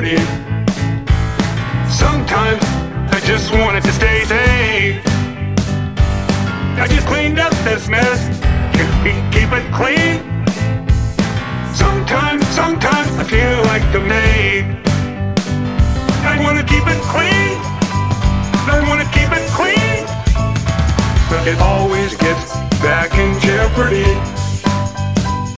baby. Sometimes I just wanted to stay safe. I just cleaned up this mess.